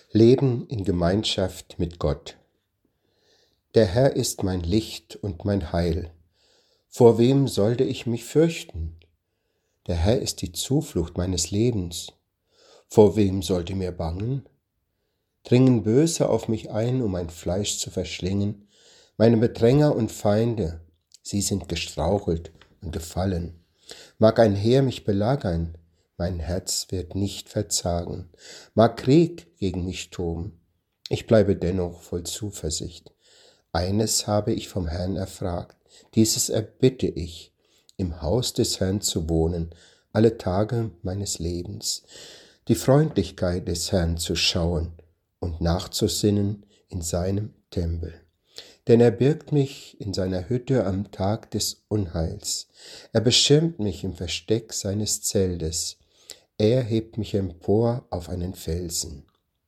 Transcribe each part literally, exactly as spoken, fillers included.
Leben in Gemeinschaft mit Gott. Der Herr ist mein Licht und mein Heil. Vor wem sollte ich mich fürchten? Der Herr ist die Zuflucht meines Lebens. Vor wem sollte mir bangen? Dringen Böse auf mich ein, um mein Fleisch zu verschlingen, meine Bedränger und Feinde, sie sind gestrauchelt und gefallen. Mag ein Heer mich belagern, mein Herz wird nicht verzagen. Mag Krieg gegen mich toben, ich bleibe dennoch voll Zuversicht. Eines habe ich vom Herrn erfragt, dieses erbitte ich, im Haus des Herrn zu wohnen, alle Tage meines Lebens, die Freundlichkeit des Herrn zu schauen und nachzusinnen in seinem Tempel. Denn er birgt mich in seiner Hütte am Tag des Unheils. Er beschirmt mich im Versteck seines Zeltes. Er hebt mich empor auf einen Felsen.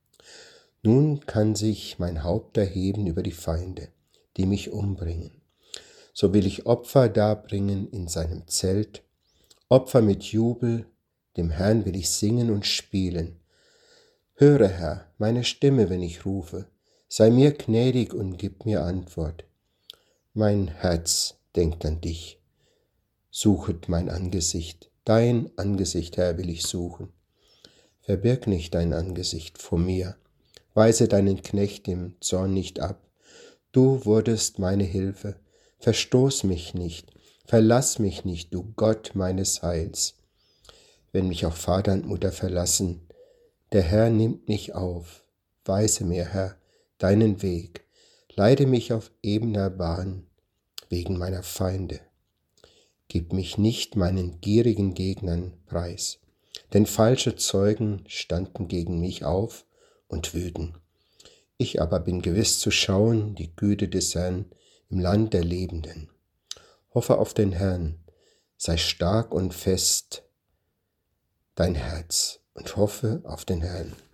Nun kann sich mein Haupt erheben über die Feinde, die mich umbringen. So will ich Opfer darbringen in seinem Zelt, Opfer mit Jubel, dem Herrn will ich singen und spielen. Höre, Herr, meine Stimme, wenn ich rufe, sei mir gnädig und gib mir Antwort. Mein Herz denkt an dich, suchet mein Angesicht, dein Angesicht, Herr, will ich suchen. Verbirg nicht dein Angesicht vor mir, weise deinen Knecht im Zorn nicht ab. Du wurdest meine Hilfe, verstoß mich nicht, verlass mich nicht, du Gott meines Heils. Wenn mich auch Vater und Mutter verlassen, der Herr nimmt mich auf. Weise mir, Herr, deinen Weg, leite mich auf ebener Bahn, wegen meiner Feinde. Gib mich nicht meinen gierigen Gegnern preis, denn falsche Zeugen standen gegen mich auf und wüten. Ich aber bin gewiss zu schauen, die Güte des Herrn im Land der Lebenden. Hoffe auf den Herrn, sei stark und fest dein Herz und hoffe auf den Herrn.